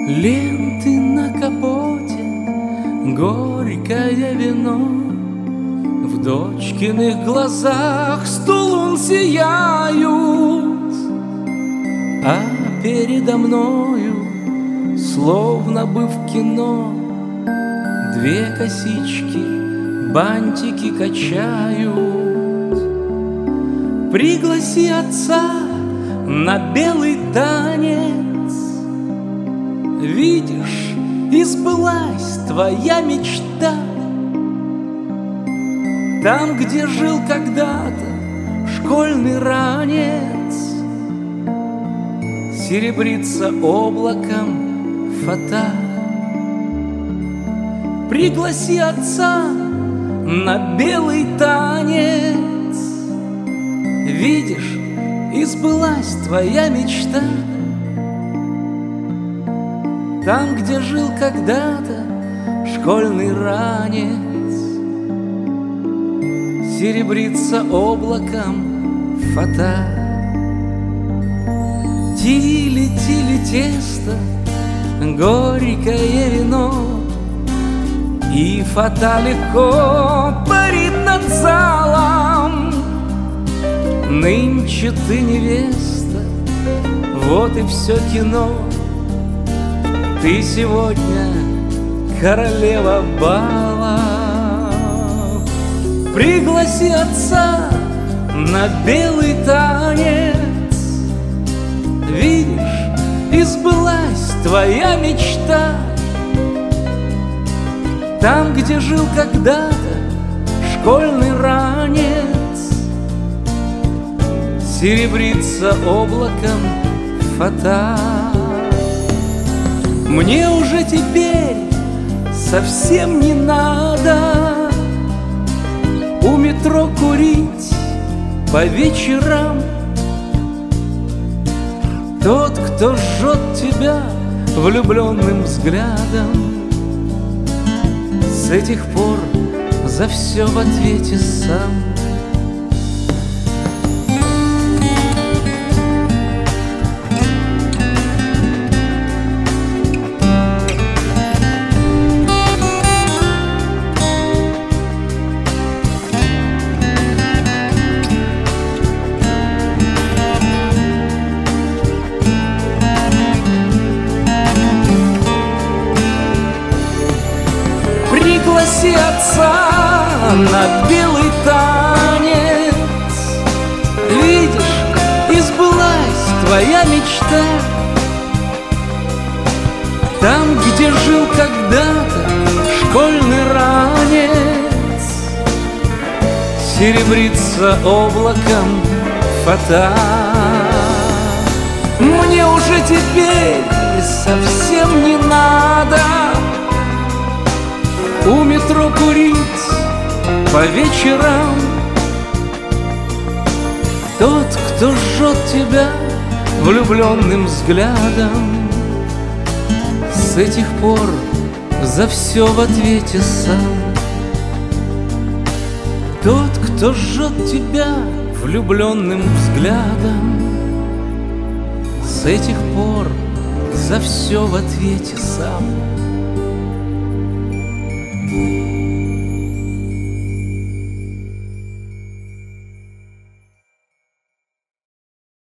Ленты на капоте, горькое вино, в дочкиных глазах стулун сияют, а передо мною, словно бы в кино, две косички, бантики качают. Пригласи отца на белый танец. Видишь, избылась твоя мечта. Там, где жил когда-то школьный ранец, серебрится облаком фата. Пригласи отца на белый танец. Видишь, избылась твоя мечта. Там, где жил когда-то школьный ранец, серебрится облаком фата. Тили-тили тесто, горькое вино, и фата легко парит над залом. Нынче ты невеста, вот и все кино. Ты сегодня королева бала. Пригласи отца на белый танец. Видишь, избылась твоя мечта. Там, где жил когда-то школьный ранец, серебрится облаком фата. Мне уже теперь совсем не надо у метро курить по вечерам. Тот, кто жжет тебя влюбленным взглядом, с этих пор за все в ответе сам. Пригласи отца на белый танец. Видишь, избылась твоя мечта. Там, где жил когда-то школьный ранец, серебрится облаком фата. Мне уже теперь совсем не надо у метро курить по вечерам. Тот, кто жжет тебя влюбленным взглядом, с этих пор за все в ответе сам. Тот, кто жжет тебя влюбленным взглядом, с этих пор за все в ответе сам.